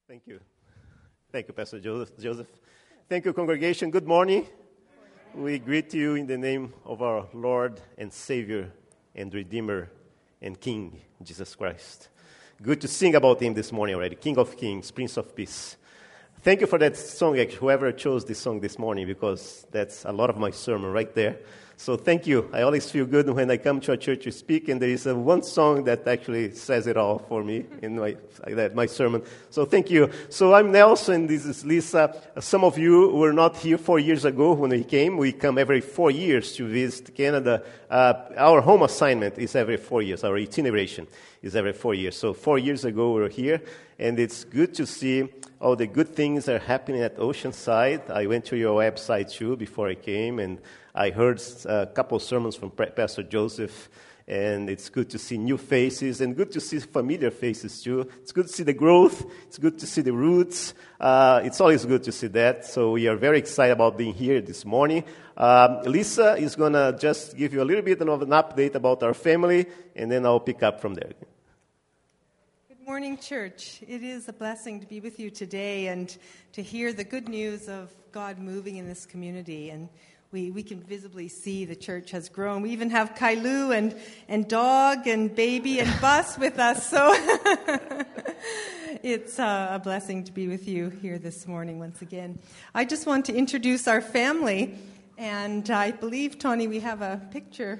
Thank you. Thank you, Pastor Joseph. Thank you, congregation. Good morning. We greet you in the name of our Lord and Savior and Redeemer and King, Jesus Christ. Good to sing about him this morning already. King of Kings, Prince of Peace. Thank you for that song, actually, whoever chose this song this morning, because that's a lot of my sermon right there. So thank you. I always feel good when I come to a church to speak, and there is one song that actually says it all for me in my sermon. So thank you. So I'm Nelson, this is Lisa. Some of you were not here 4 years ago when we came. We come every 4 years to visit Canada. Our home assignment is every 4 years. Our itineration is every 4 years. So 4 years ago we were here, and it's good to see all the good things that are happening at Oceanside. I went to your website too before I came, and I heard a couple of sermons from Pastor Joseph, and it's good to see new faces and good to see familiar faces too. It's good to see the growth. It's good to see the roots. It's always good to see that. So we are very excited about being here this morning. Lisa is going to just give you a little bit of an update about our family, and then I'll pick up from there. Good morning, church. It is a blessing to be with you today and to hear the good news of God moving in this community. And we can visibly see the church has grown. We even have Kailu and dog and baby and bus with us. So it's a blessing to be with you here this morning once again. I just want to introduce our family. And I believe, Tony, we have a picture.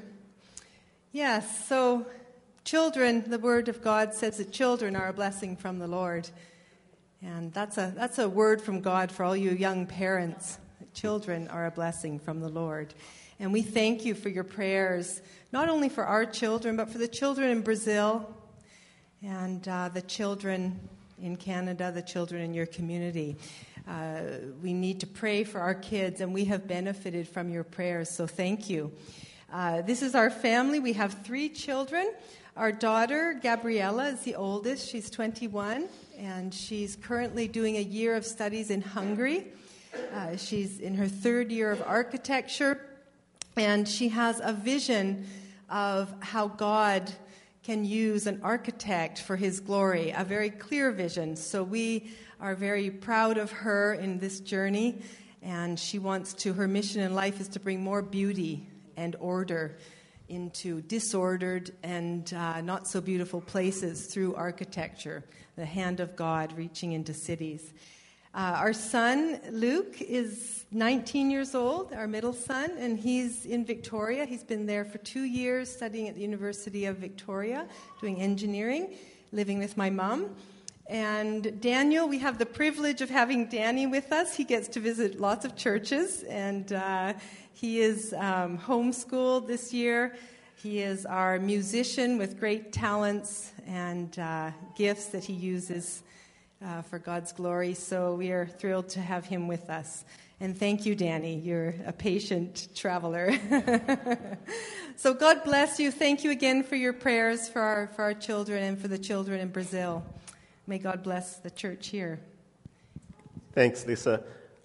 Yes, so children, the Word of God says that children are a blessing from the Lord. And that's a word from God for all you young parents. Children are a blessing from the Lord. And we thank you for your prayers, not only for our children, but for the children in Brazil and the children in Canada, the children in your community. We need to pray for our kids, and we have benefited from your prayers, so thank you. This is our family. We have 3 children. Our daughter, Gabriella, is the oldest. She's 21, and she's currently doing a year of studies in Hungary. She's in her 3rd year of architecture, and she has a vision of how God can use an architect for his glory, a very clear vision. So we are very proud of her in this journey, and her mission in life is to bring more beauty and order into disordered and not so beautiful places through architecture, the hand of God reaching into cities. Our son, Luke, is 19 years old, our middle son, and he's in Victoria. He's been there for 2 years studying at the University of Victoria, doing engineering, living with my mom. And Daniel, we have the privilege of having Danny with us. He gets to visit lots of churches, and he is homeschooled this year. He is our musician with great talents and gifts that he uses for God's glory. So we are thrilled to have him with us. And thank you, Danny. You're a patient traveler. So God bless you. Thank you again for your prayers for our children and for the children in Brazil. May God bless the church here. Thanks, Lisa.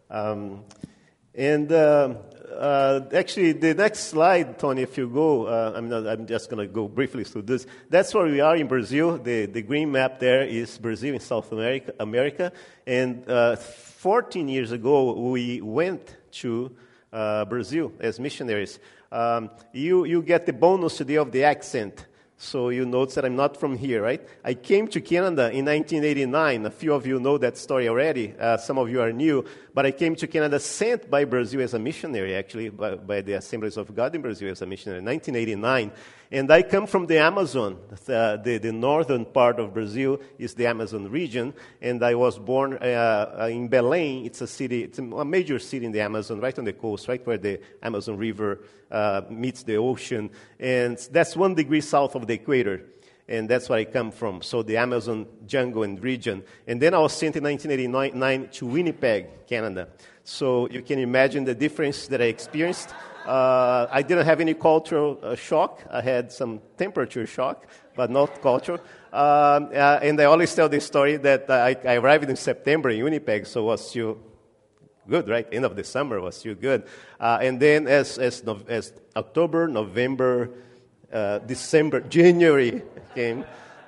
Actually, the next slide, Tony, if you go, I'm just going to go briefly through this. That's where we are in Brazil. The green map there is Brazil in South America. And 14 years ago, we went to Brazil as missionaries. You get the bonus today of the accent. So you notice that I'm not from here, right? I came to Canada in 1989. A few of you know that story already. Some of you are new. But I came to Canada sent by Brazil as a missionary, actually, by the Assemblies of God in Brazil as a missionary in 1989. And I come from the Amazon. The northern part of Brazil is the Amazon region. And I was born in Belém. It's a city, it's a major city in the Amazon, right on the coast, right where the Amazon River meets the ocean. And that's 1 degree south of the equator. And that's where I come from, so the Amazon jungle and region. And then I was sent in 1989 to Winnipeg, Canada. So you can imagine the difference that I experienced. I didn't have any cultural shock. I had some temperature shock, but not cultural. And I always tell this story that I arrived in September in Winnipeg, so it was still good, right? End of the summer was still good. And then as October, November, December, January came,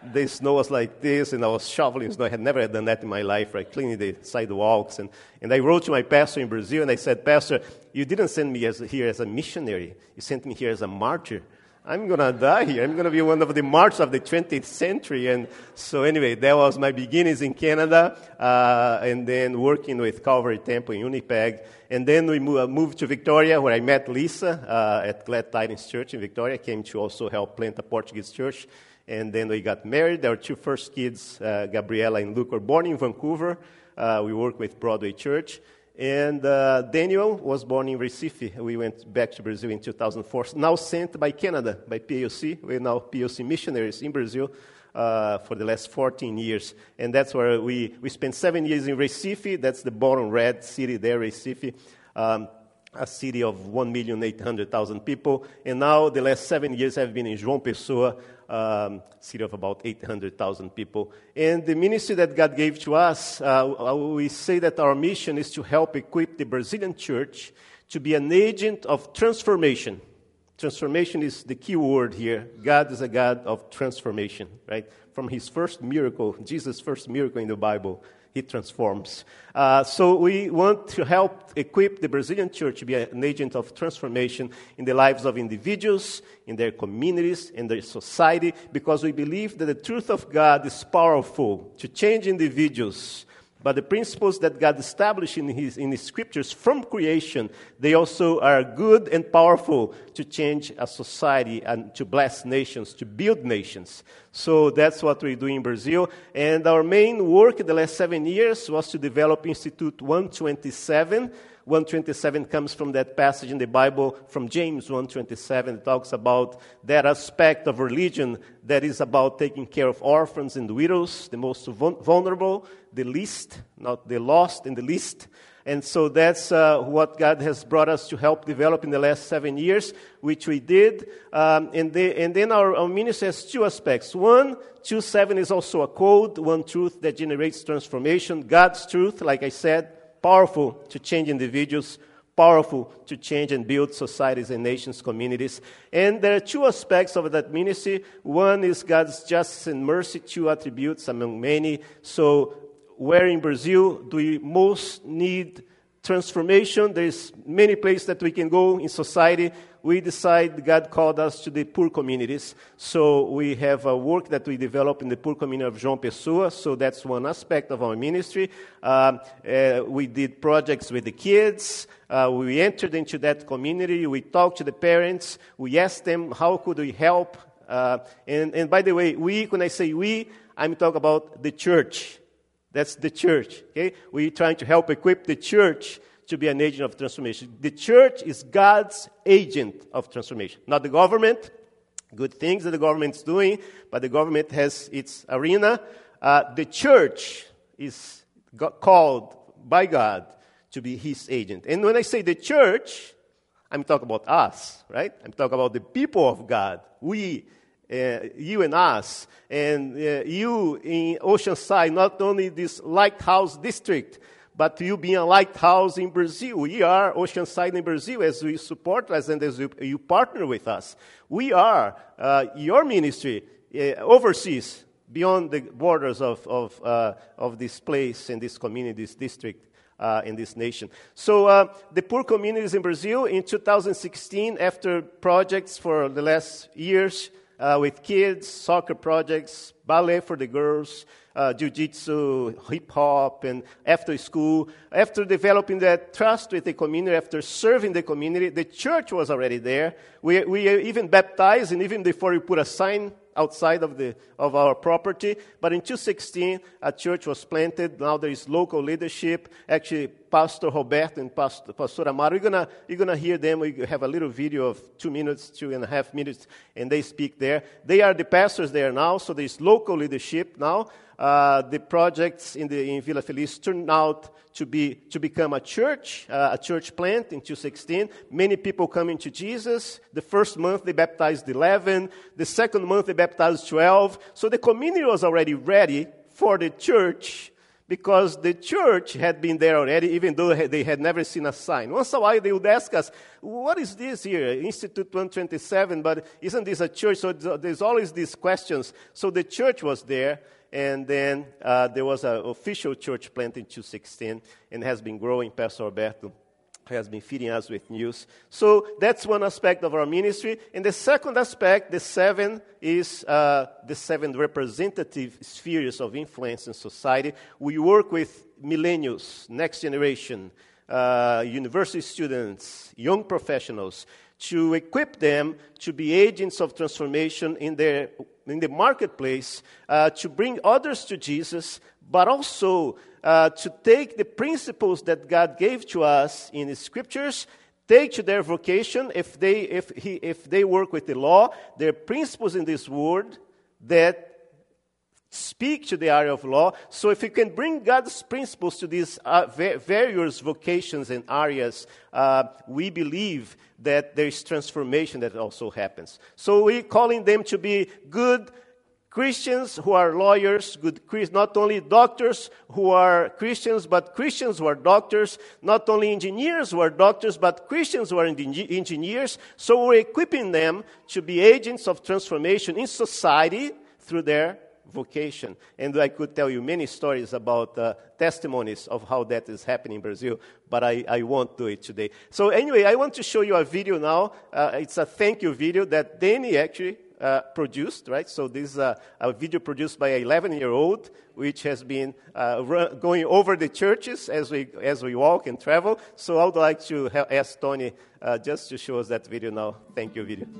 the snow was like this, and I was shoveling snow. I had never done that in my life, right? Cleaning the sidewalks. And I wrote to my pastor in Brazil, and I said, Pastor, you didn't send me here as a missionary. You sent me here as a martyr. I'm going to die here. I'm going to be one of the martyrs of the 20th century. And so anyway, that was my beginnings in Canada, and then working with Calvary Temple in Winnipeg. And then we moved to Victoria, where I met Lisa at Glad Tidings Church in Victoria. Came to also help plant a Portuguese church. And then we got married. Our two first kids, Gabriela and Luke, were born in Vancouver. We work with Broadway Church. And Daniel was born in Recife. We went back to Brazil in 2004. Now sent by Canada, by PAOC. We're now PAOC missionaries in Brazil for the last 14 years. And that's where we spent 7 years in Recife. That's the bottom red city there, Recife. A city of 1,800,000 people. And now the last 7 years have been in João Pessoa, city of about 800,000 people. And the ministry that God gave to us, we say that our mission is to help equip the Brazilian church to be an agent of transformation. Transformation is the key word here. God is a God of transformation, right? From his first miracle, Jesus' first miracle in the Bible, he transforms. So we want to help equip the Brazilian church to be an agent of transformation in the lives of individuals, in their communities, in their society, because we believe that the truth of God is powerful to change individuals. But the principles that God established in His scriptures from creation, they also are good and powerful to change a society and to bless nations, to build nations. So that's what we do in Brazil. And our main work in the last 7 years was to develop Institute 127. 127 comes from that passage in the Bible from James 1:27. It talks about that aspect of religion that is about taking care of orphans and widows, the most vulnerable, the least, not the lost and the least. And so that's what God has brought us to help develop in the last 7 years, which we did. And then our ministry has two aspects. 1:27 is also a code, one truth that generates transformation. God's truth, like I said, powerful to change individuals, powerful to change and build societies and nations, communities. And there are two aspects of that ministry. One is God's justice and mercy, two attributes among many. So where in Brazil do we most need transformation? There's many places that we can go in society. We decide God called us to the poor communities. So we have a work that we develop in the poor community of João Pessoa. So that's one aspect of our ministry. We did projects with the kids. We entered into that community. We talked to the parents. We asked them, how could we help? And by the way, when I say we, I'm talking about the church. That's the church. Okay? We're trying to help equip the church to be an agent of transformation. The church is God's agent of transformation, not the government. Good things that the government's doing, but the government has its arena. The church is called by God to be His agent. And when I say the church, I'm talking about us, right? I'm talking about the people of God. We, you and us, and you in Oceanside, not only this lighthouse district, but you being a lighthouse in Brazil. We are Oceanside in Brazil as we support us and as you partner with us. We are your ministry overseas, beyond the borders of this place and this community, this district, in this nation. So the poor communities in Brazil in 2016, after projects for the last years with kids, soccer projects, ballet for the girls, jiu-jitsu, hip-hop, and after school. After developing that trust with the community, after serving the community, the church was already there. We even baptized, and even before we put a sign outside of our property. But in 2016, a church was planted. Now there is local leadership. Actually, Pastor Roberto and Pastor Amaro, you're gonna hear them. We have a little video of 2.5 minutes, and they speak there. They are the pastors there now, so there is local leadership now. The projects in Vila Feliz turned out to become a church plant in 2016. Many people coming to Jesus. The first month they baptized 11. The second month they baptized 12. So the community was already ready for the church because the church had been there already, even though they had never seen a sign. Once in a while, they would ask us, what is this here? Institute 127, but isn't this a church? So there's always these questions. So the church was there, and then there was an official church plant in 2016, and has been growing. Pastor Alberto has been feeding us with news. So that's one aspect of our ministry. And the second aspect, the seven, is the seven representative spheres of influence in society. We work with millennials, next generation, university students, young professionals, to equip them to be agents of transformation in the marketplace, to bring others to Jesus, but also to take the principles that God gave to us in the Scriptures, take to their vocation. If they work with the law, there are principles in this word that speak to the area of law. So if you can bring God's principles to these various vocations and areas, we believe that there is transformation that also happens. So we're calling them to be good Christians who are lawyers, not only doctors who are Christians, but Christians who are doctors, not only engineers who are doctors, but Christians who are engineers. So we're equipping them to be agents of transformation in society through their vocation. And I could tell you many stories about testimonies of how that is happening in Brazil, but I won't do it today. So anyway, I want to show you a video now. It's a thank you video that Danny actually produced, right? So this is a video produced by an 11-year-old, which has been going over the churches as we walk and travel. So I would like to ask Tony just to show us that video now. Thank you, video.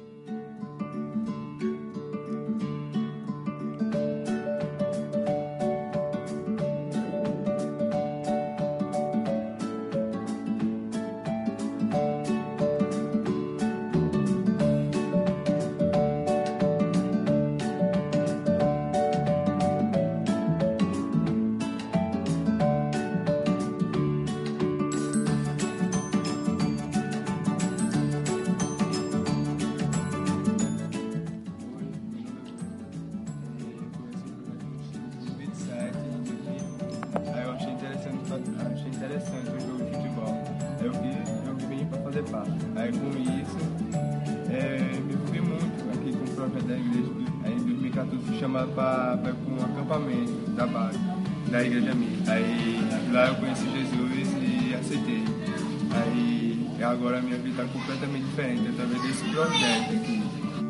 Aí com isso, me envolvi muito aqui com o projeto da igreja. Aí em 2014 fui chamado para um acampamento da base, da igreja minha. Aí lá eu conheci Jesus e aceitei. Aí agora a minha vida está completamente diferente através desse projeto aqui.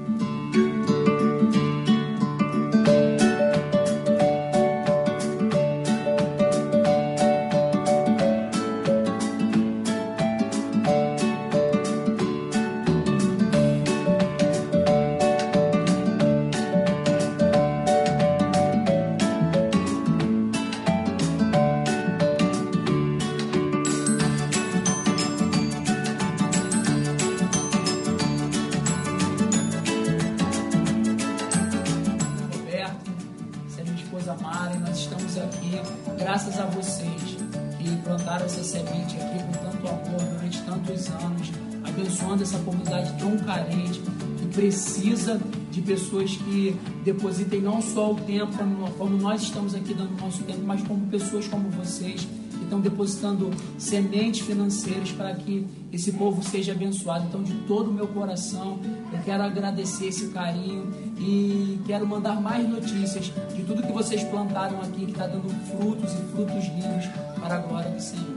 Graças a vocês que plantaram essa semente aqui com tanto amor durante tantos anos, abençoando essa comunidade tão carente, que precisa de pessoas que depositem não só o tempo, como nós estamos aqui dando o nosso tempo, mas como pessoas como vocês, que estão depositando sementes financeiras para que esse povo seja abençoado. Então, de todo o meu coração, eu quero agradecer esse carinho e quero mandar mais notícias de tudo que vocês plantaram aqui, que está dando frutos e frutos lindos para a glória do Senhor.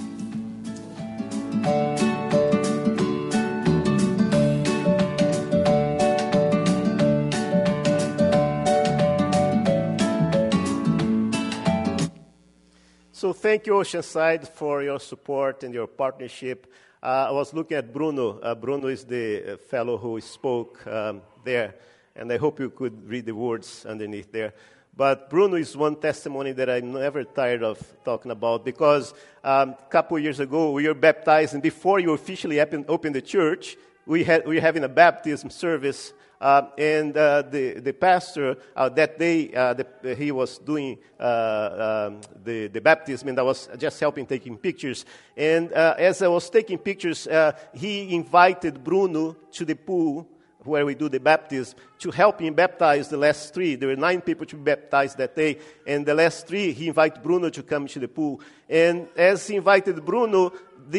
So thank you, Oceanside, for your support and your partnership. I was looking at Bruno. Bruno is the fellow who spoke there, and I hope you could read the words underneath there. But Bruno is one testimony that I'm never tired of talking about, because a couple of years ago we were baptized, and before you officially opened the church, we were having a baptism service. And the pastor, that day, he was doing the baptism, and I was just helping taking pictures. And as I was taking pictures, he invited Bruno to the pool where we do the baptism, to help him baptize the last 3. There were 9 people to be baptized that day, and the last 3, he invited Bruno to come to the pool. And as he invited Bruno,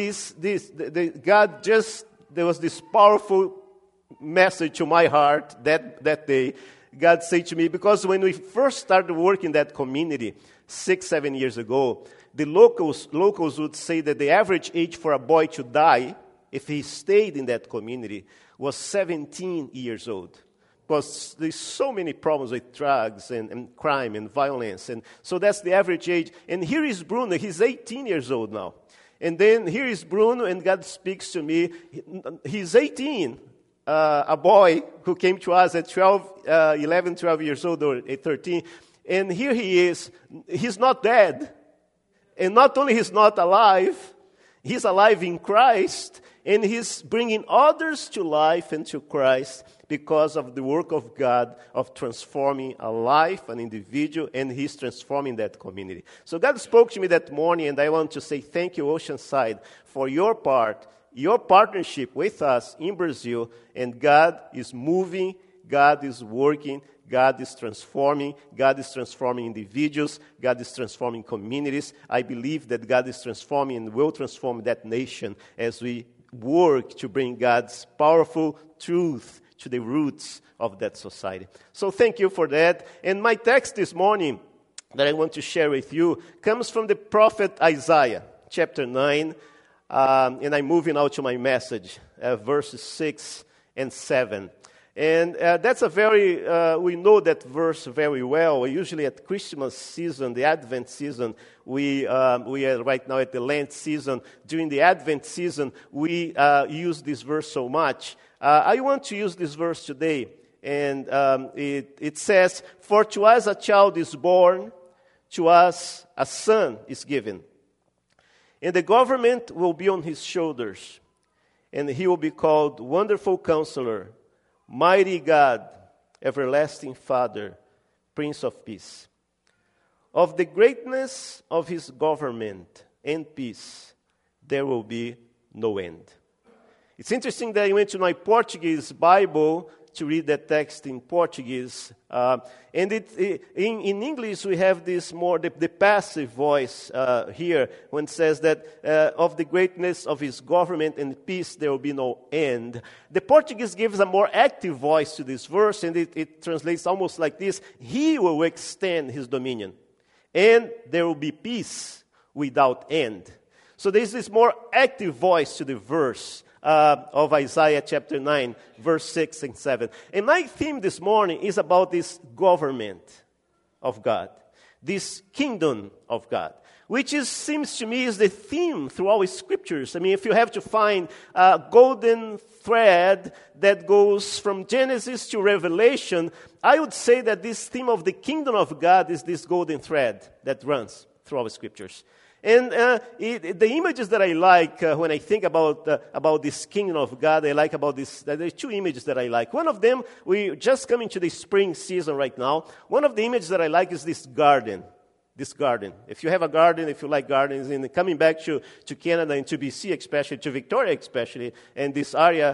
there was this powerful message to my heart that day. God said to me, because when we first started working in that community 6-7 years ago, the locals would say that the average age for a boy to die, if he stayed in that community, was 17 years old. Because there's so many problems with drugs and crime and violence. And so that's the average age. And here is Bruno. He's 18 years old now. And then here is Bruno, and God speaks to me. He's 18, a boy who came to us at 11, 12 years old, or 13. And here he is. He's not dead. And not only he's not alive, he's alive in Christ. And he's bringing others to life and to Christ because of the work of God of transforming a life, an individual, and he's transforming that community. So God spoke to me that morning, and I want to say thank you, Oceanside, for your partnership with us in Brazil. And God is moving, God is working, God is transforming individuals, God is transforming communities. I believe that God is transforming and will transform that nation as we work to bring God's powerful truth to the roots of that society. So thank you for that. And my text this morning that I want to share with you comes from the prophet Isaiah, chapter 9. And I'm moving now to my message, verses 6 and 7. And that's we know that verse very well. Usually at Christmas season, the Advent season, we are right now at the Lent season. During the Advent season, we use this verse so much. I want to use this verse today. And it says, "For to us a child is born, to us a son is given. And the government will be on his shoulders. And he will be called Wonderful Counselor, Mighty God, Everlasting Father, Prince of Peace. Of the greatness of his government and peace, there will be no end." It's interesting that I went to my Portuguese Bible to read that text in Portuguese. And in English, we have this more, the passive voice here, when it says that of the greatness of his government and peace, there will be no end. The Portuguese gives a more active voice to this verse, and it translates almost like this: he will extend his dominion, and there will be peace without end. So there's this more active voice to the verse of Isaiah chapter 9, verse 6 and 7. And my theme this morning is about this government of God, this kingdom of God, which seems to me is the theme through all scriptures. I mean, if you have to find a golden thread that goes from Genesis to Revelation, I would say that this theme of the kingdom of God is this golden thread that runs through all scriptures. And the images that I like when I think about this kingdom of God, I like about this. There are 2 images that I like. One of them, we just coming to the spring season right now. One of the images that I like is this garden. This garden. If you have a garden, if you like gardens, and coming back to Canada and to BC especially, to Victoria especially, and this area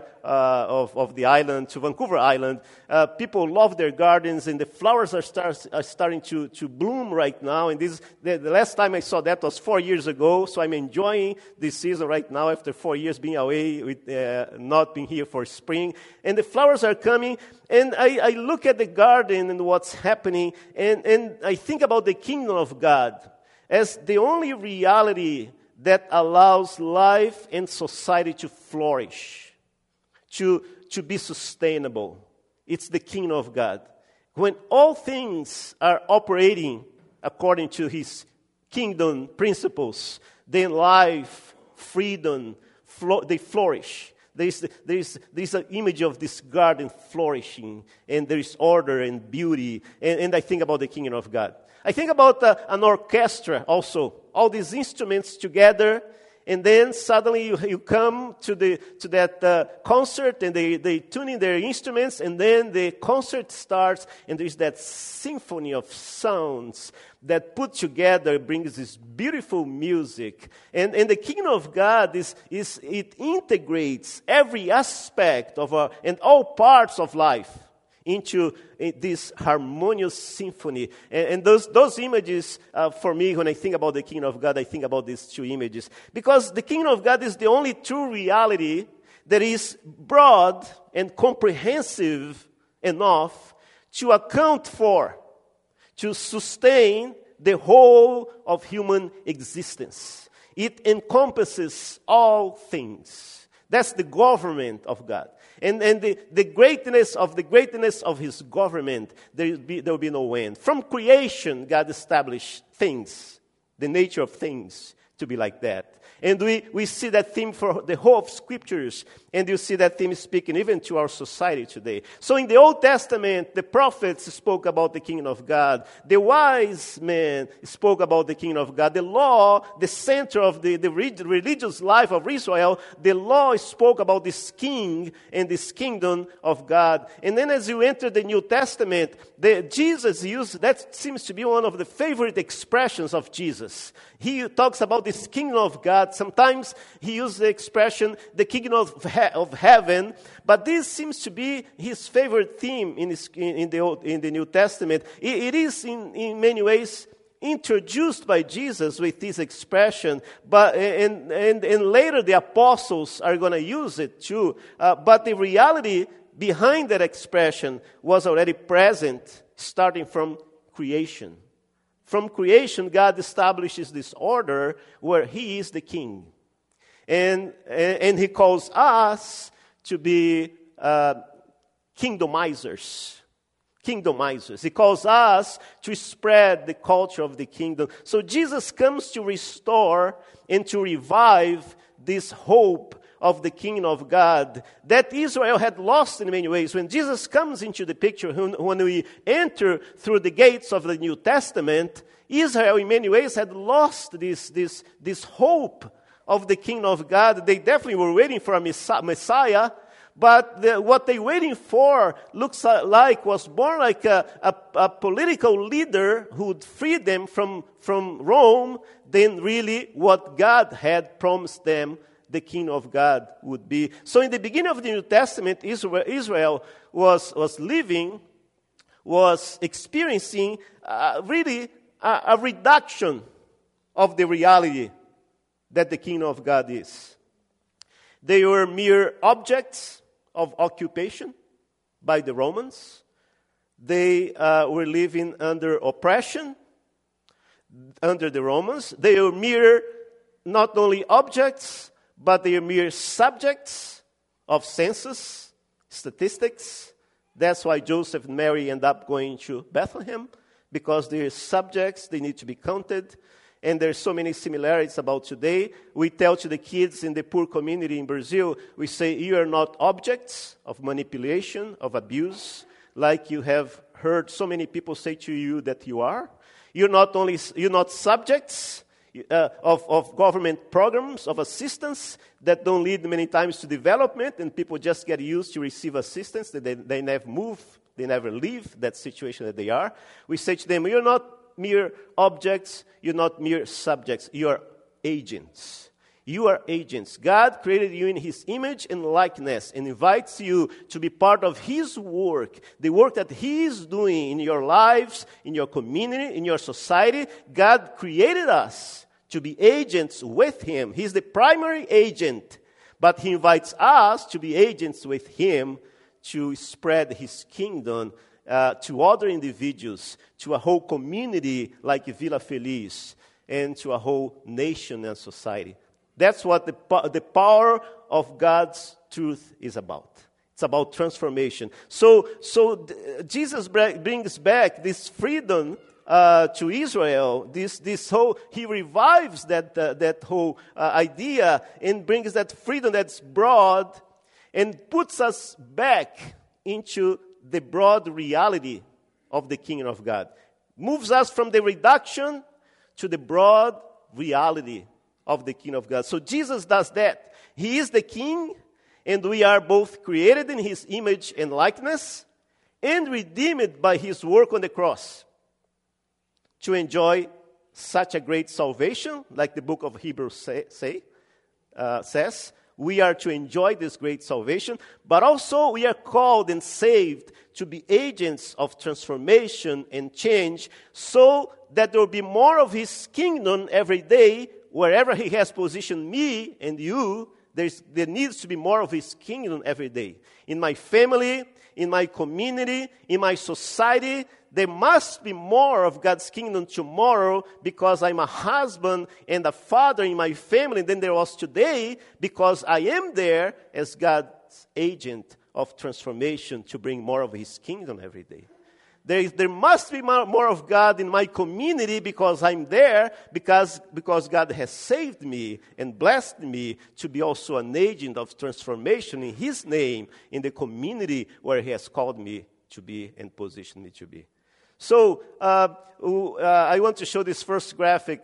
of the island, to Vancouver Island, people love their gardens, and the flowers are starting to bloom right now. And the last time I saw that was 4 years ago, so I'm enjoying this season right now after 4 years being away, with not being here for spring. And the flowers are coming, and I look at the garden and what's happening, and I think about the kingdom of God as the only reality that allows life and society to flourish, to be sustainable. It's the kingdom of God. When all things are operating according to his kingdom principles, then life, freedom, they flourish. There's an image of this garden flourishing, and there is order and beauty, and I think about the kingdom of God. I think about an orchestra also, all these instruments together, and then suddenly you come to that concert, and they tune in their instruments, and then the concert starts, and there's that symphony of sounds that put together brings this beautiful music. And the kingdom of God it integrates every aspect of and all parts of life into this harmonious symphony. And those images, for me, when I think about the kingdom of God, I think about these two images. Because the kingdom of God is the only true reality that is broad and comprehensive enough to account for, to sustain the whole of human existence. It encompasses all things. That's the government of God. And the greatness of His government, there will be no end. From creation, God established things, the nature of things, to be like that. And we see that theme for the whole of Scriptures, and you see that theme speaking even to our society today. So in the Old Testament, the prophets spoke about the kingdom of God. The wise men spoke about the kingdom of God. The law, the center of the religious life of Israel, the law spoke about this king and this kingdom of God. And then as you enter the New Testament, Jesus used, that seems to be one of the favorite expressions of Jesus. He talks about this kingdom of God. Sometimes he uses the expression, the kingdom of heaven, but this seems to be his favorite theme in the New Testament. It is in many ways introduced by Jesus with this expression, but and later the apostles are going to use it too. But the reality behind that expression was already present, starting from creation. From creation, God establishes this order where He is the king. And He calls us to be kingdomizers. Kingdomizers. He calls us to spread the culture of the kingdom. So Jesus comes to restore and to revive this hope of the kingdom of God that Israel had lost in many ways. When Jesus comes into the picture, when we enter through the gates of the New Testament, Israel in many ways had lost this hope of the kingdom of God. They definitely were waiting for a Messiah, but what they were waiting for looks like was more like a political leader who would free them from Rome than really what God had promised them the kingdom of God would be. So in the beginning of the New Testament, Israel was experiencing really a reduction of the reality that the kingdom of God is. They were mere objects of occupation by the Romans. They were living under oppression under the Romans. They were mere, not only objects, but they are mere subjects of census, statistics. That's why Joseph and Mary end up going to Bethlehem, because they're subjects, they need to be counted. And there's so many similarities about today. We tell to the kids in the poor community in Brazil, we say, you are not objects of manipulation, of abuse, like you have heard so many people say to you that you are. You're not subjects of government programs, of assistance that don't lead many times to development, and people just get used to receive assistance. They never move, they never leave that situation that they are. We say to them, you're not mere objects, you're not mere subjects, you are agents. You are agents. God created you in His image and likeness and invites you to be part of His work, the work that He is doing in your lives, in your community, in your society. God created us to be agents with Him. He's the primary agent, but He invites us to be agents with Him to spread His kingdom to other individuals, to a whole community like Vila Feliz, and to a whole nation and society. That's what the power of God's truth is about. It's about transformation. So Jesus brings back this freedom to Israel. He revives that whole idea and brings that freedom that's broad and puts us back into the broad reality of the kingdom of God. Moves us from the reduction to the broad reality of the kingdom of God. So Jesus does that. He is the king, and we are both created in his image and likeness and redeemed by his work on the cross to enjoy such a great salvation, like the book of Hebrews says. We are to enjoy this great salvation, but also we are called and saved to be agents of transformation and change so that there will be more of his kingdom every day. Wherever he has positioned me and you, there needs to be more of his kingdom every day. In my family, in my community, in my society, there must be more of God's kingdom tomorrow because I'm a husband and a father in my family than there was today because I am there as God's agent of transformation to bring more of his kingdom every day. There must be more of God in my community because I'm there, because God has saved me and blessed me to be also an agent of transformation in his name in the community where he has called me to be and positioned me to be. So I want to show this first graphic.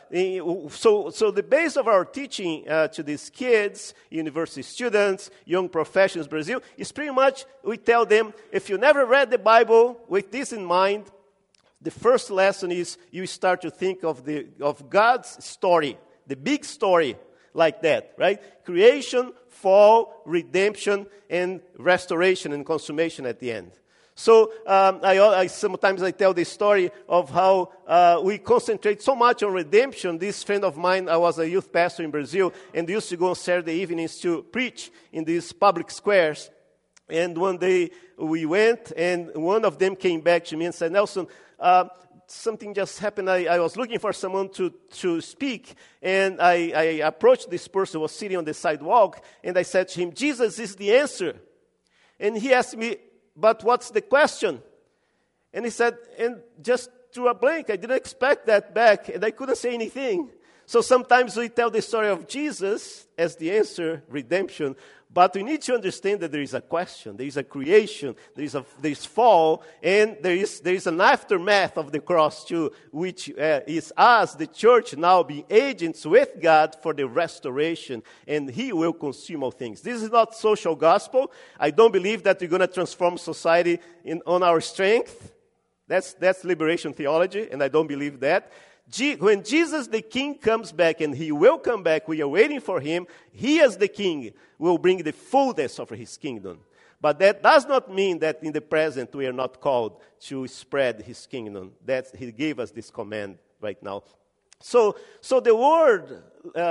So the base of our teaching to these kids, university students, young professionals in Brazil, is pretty much we tell them, if you never read the Bible with this in mind, the first lesson is you start to think of God's story, the big story like that, right? Creation, fall, redemption, and restoration and consummation at the end. So sometimes I tell this story of how we concentrate so much on redemption. This friend of mine, I was a youth pastor in Brazil, and used to go on Saturday evenings to preach in these public squares. And one day we went, and one of them came back to me and said, Nelson, something just happened. I was looking for someone to speak, and I approached this person who was sitting on the sidewalk, and I said to him, Jesus is the answer. And he asked me, but what's the question? And he said, and just threw a blank. I didn't expect that back, and I couldn't say anything. So sometimes we tell the story of Jesus as the answer, redemption, but we need to understand that there is a question, there is a creation, there is fall, and there is an aftermath of the cross too, which is us, the church, now being agents with God for the restoration, and he will consume all things. This is not social gospel. I don't believe that we're going to transform society on our strength. That's liberation theology, and I don't believe that. When Jesus the King comes back, and he will come back, we are waiting for him, he as the King will bring the fullness of his kingdom. But that does not mean that in the present we are not called to spread his kingdom. He gave us this command right now. So the world,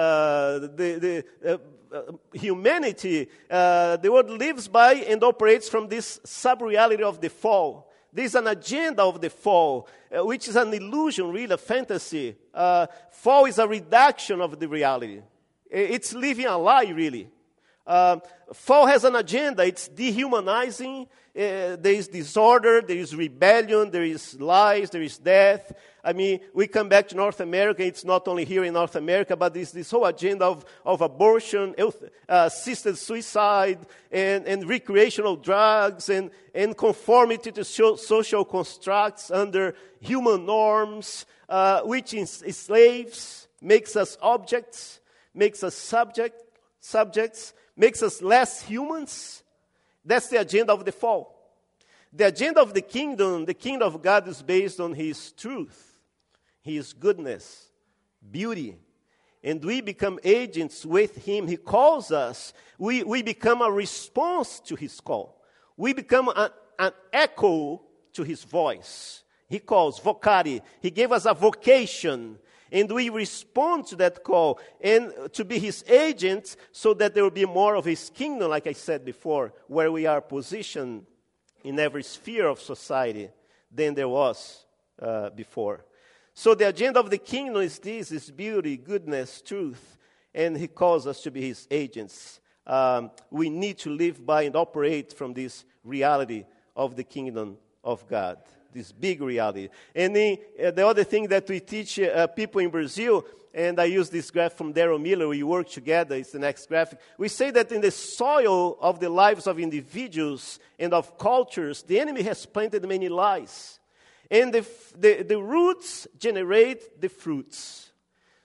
humanity, the world lives by and operates from this sub-reality of the fall. There's an agenda of the fall, which is an illusion, really, a fantasy. Fall is a reduction of the reality. It's living a lie, really. Fall has an agenda. It's dehumanizing. There is disorder, there is rebellion, there is lies, there is death. I mean, we come back to North America. It's not only here in North America, but there's this whole agenda of abortion, assisted suicide, and recreational drugs, and conformity to social constructs under human norms, which enslaves, makes us objects, makes us subjects, makes us less humans. That's the agenda of the fall. The agenda of the kingdom of God is based on his truth, his goodness, beauty. And we become agents with him. He calls us. We become a response to his call. We become an echo to his voice. He calls, vocari. He gave us a vocation. And we respond to that call and to be his agents so that there will be more of his kingdom, like I said before, where we are positioned in every sphere of society than there was before. So the agenda of the kingdom is this, is beauty, goodness, truth, and he calls us to be his agents. We need to live by and operate from this reality of the kingdom of God. This big reality. And the other thing that we teach people in Brazil, and I use this graph from Daryl Miller, we work together, it's the next graphic. We say that in the soil of the lives of individuals and of cultures, the enemy has planted many lies. And the roots generate the fruits.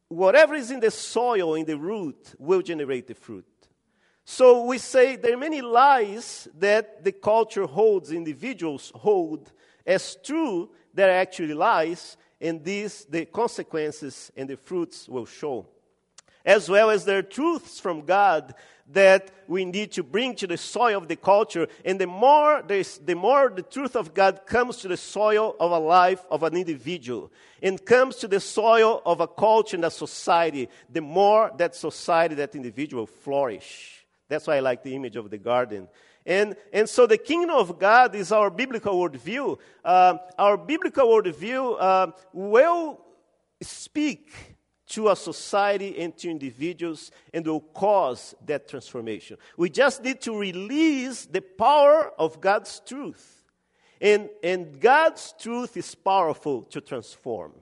whatever is in the soil, in the root, will generate the fruit. So we say there are many lies that the culture holds, individuals hold as true that are actually lies, and the consequences and the fruits will show. As well as there are truths from God that we need to bring to the soil of the culture, and the more the truth of God comes to the soil of a life of an individual, and comes to the soil of a culture and a society, the more that society, that individual flourish. That's why I like the image of the garden. And so the kingdom of God is our biblical worldview. Our biblical worldview will speak to a society and to individuals and will cause that transformation. We just need to release the power of God's truth. And God's truth is powerful to transform.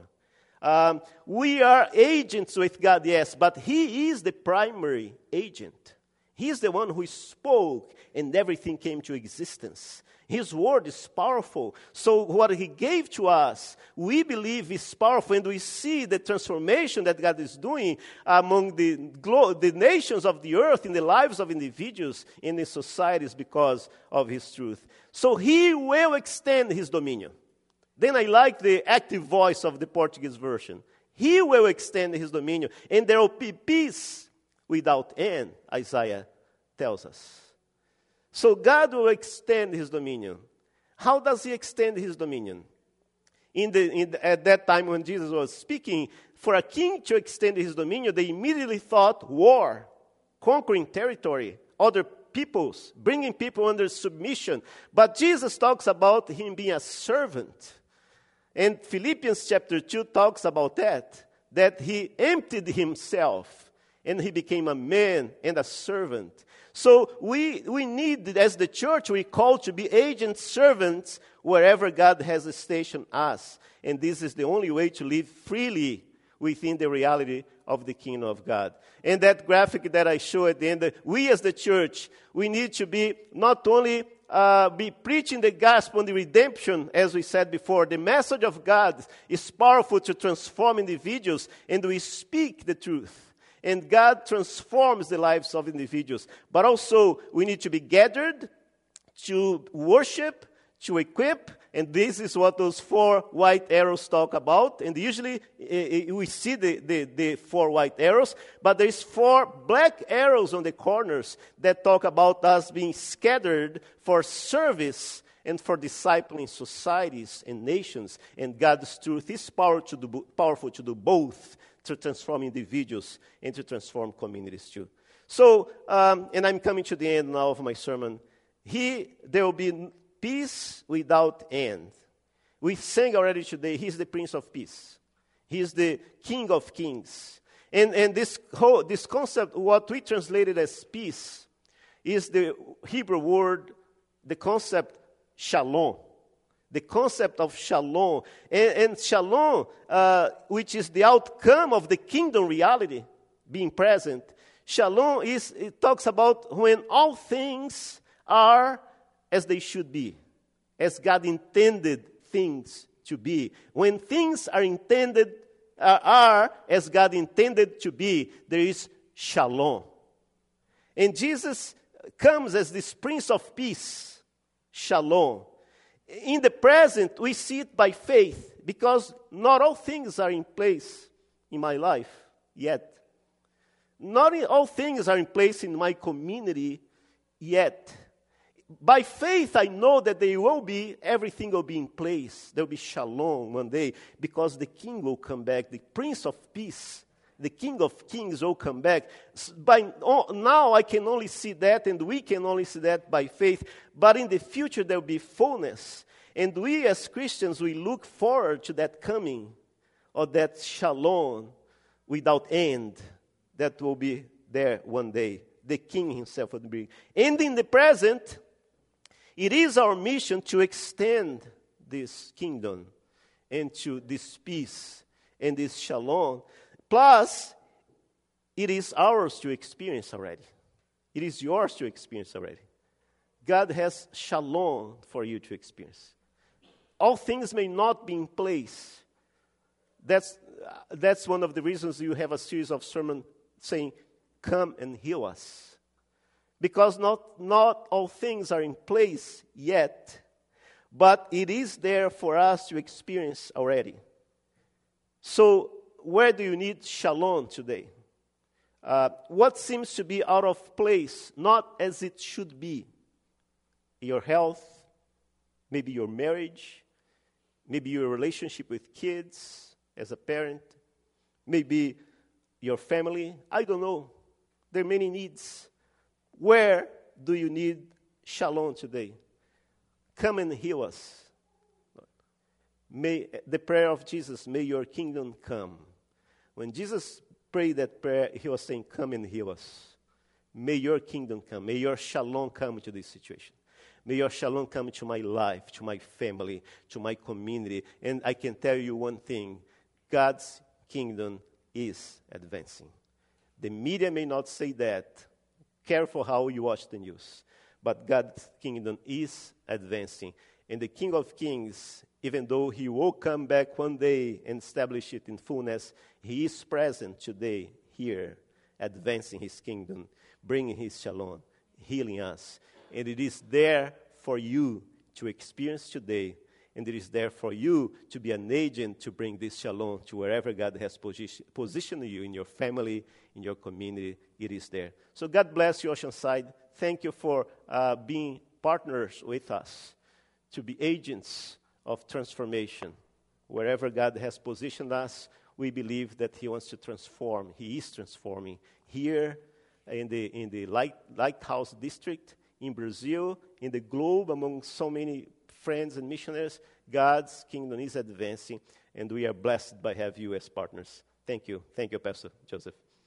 We are agents with God, yes, but He is the primary agent. He's the one who spoke and everything came to existence. His word is powerful. So what He gave to us, we believe is powerful, and we see the transformation that God is doing among the nations of the earth, in the lives of individuals, in the societies because of His truth. So He will extend His dominion. Then I like the active voice of the Portuguese version. He will extend His dominion, and there will be peace without end, Isaiah tells us. So God will extend His dominion. How does He extend His dominion? At that time when Jesus was speaking, for a king to extend his dominion, they immediately thought war, conquering territory, other peoples, bringing people under submission. But Jesus talks about Him being a servant. And Philippians chapter 2 talks about that He emptied Himself. And He became a man and a servant. So we need, as the church, we call to be agent servants wherever God has stationed us. And this is the only way to live freely within the reality of the kingdom of God. And that graphic that I show at the end, we as the church, we need to be not only be preaching the gospel and the redemption, as we said before. The message of God is powerful to transform individuals, and we speak the truth. And God transforms the lives of individuals. But also, we need to be gathered to worship, to equip. And this is what those 4 white arrows talk about. And usually, we see the 4 white arrows. But there's 4 black arrows on the corners that talk about us being scattered for service and for discipling societies and nations. And God's truth is powerful to do both, to transform individuals and to transform communities too. So, and I'm coming to the end now of my sermon. There will be peace without end. We sang already today, He's the Prince of Peace. He is the King of Kings. And this concept, what we translated as peace, is the Hebrew word, the concept shalom. The concept of shalom. And shalom, which is the outcome of the kingdom reality being present. Shalom it talks about when all things are as they should be, as God intended things to be. When things are as God intended to be, there is shalom. And Jesus comes as this Prince of Peace, shalom. In the present, we see it by faith, because not all things are in place in my life yet. Not all things are in place in my community yet. By faith, I know that everything will be in place. There will be shalom one day, because the King will come back, the Prince of Peace, the King of Kings will come back. Now I can only see that, and we can only see that by faith. But in the future there will be fullness. And we as Christians, we look forward to that coming, or that shalom without end that will be there one day. The King Himself will be. And in the present, it is our mission to extend this kingdom and to this peace and this shalom. Plus, it is ours to experience already. It is yours to experience already. God has shalom for you to experience. All things may not be in place. that's one of the reasons you have a series of sermons saying, come and heal us. Because not all things are in place yet, but it is there for us to experience already. So, where do you need shalom today? What seems to be out of place, not as it should be? Your health, maybe your marriage, maybe your relationship with kids as a parent, maybe your family. I don't know. There are many needs. Where do you need shalom today? Come and heal us. May the prayer of Jesus, may your kingdom come. When Jesus prayed that prayer, he was saying, come and heal us. May your kingdom come. May your shalom come to this situation. May your shalom come to my life, to my family, to my community. And I can tell you one thing, God's kingdom is advancing. The media may not say that. Careful how you watch the news. But God's kingdom is advancing. And the King of Kings, even though he will come back one day and establish it in fullness, he is present today here, advancing his kingdom, bringing his shalom, healing us. And it is there for you to experience today. And it is there for you to be an agent to bring this shalom to wherever God has positioned you, in your family, in your community. It is there. So God bless you, Oceanside. Thank you for being partners with us to be agents of transformation. Wherever God has positioned us, we believe that he wants to transform. He is transforming. Here in the Lighthouse District, in Brazil, in the globe, among so many friends and missionaries, God's kingdom is advancing, and we are blessed by having you as partners. Thank you. Thank you, Pastor Joseph.